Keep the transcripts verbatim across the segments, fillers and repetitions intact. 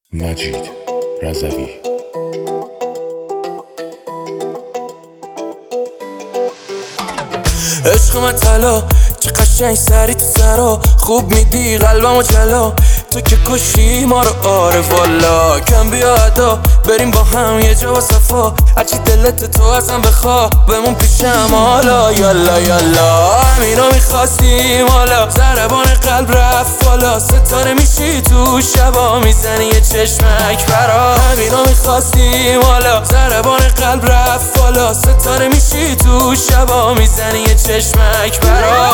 مجید رضوی. عشق من طلا چه قشنگ سری تو سرا، خوب میدی قلبمو جلا، تو که کشی ما رو. آره والا کم بیا ادا بریم با هم یه جا و صفا، هرچی دلت تو ازم بخوا بمون پیشم حالا. یالا یالا همینو میخواستیم حالا، ضربان قلب رفت بالا، ستاره میشی تو شبا میزنی یه چشمک برا. همینو میخواستیم حالا، ضربان قلب رفت بالا، ستاره میشی تو شبا میزنی یه چشمک برا.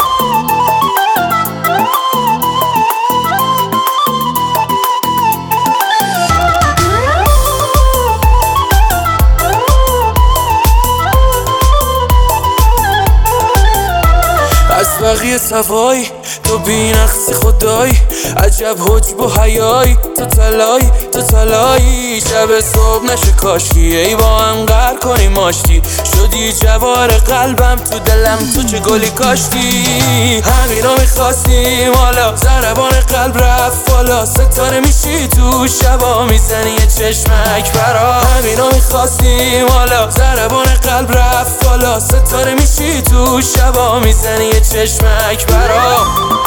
از بقیه صفایی تو بی نقصی خدایی، عجب حجب و حیایی، تو طلایی تو طلایی. شب صبح نشه کاشکی ای با هم قهر کنیم آشتی، شدی جوار قلبم تو دلم تو چه گلی کاشتی. همینو میخواستیم حالا، ضربان قلب رفت بالا، ستاره میشی تو شبا میزنی یه چشمک برا. همینو میخواستیم حالا، ضربان قلب رفت بالا، ستاره میشی تو شبا میزنی یه چشمک برا.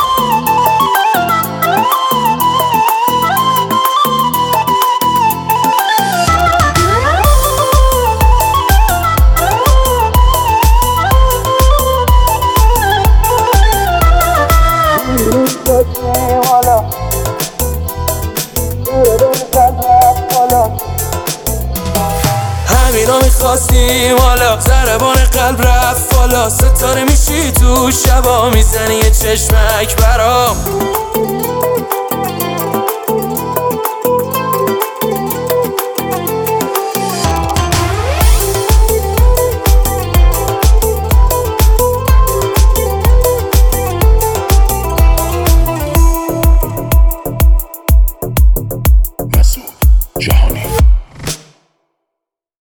همینو میخواستیم حالا، ضربان قلب رفت بالا، ستاره میشی تو شبا میزنی یه چشمک برا.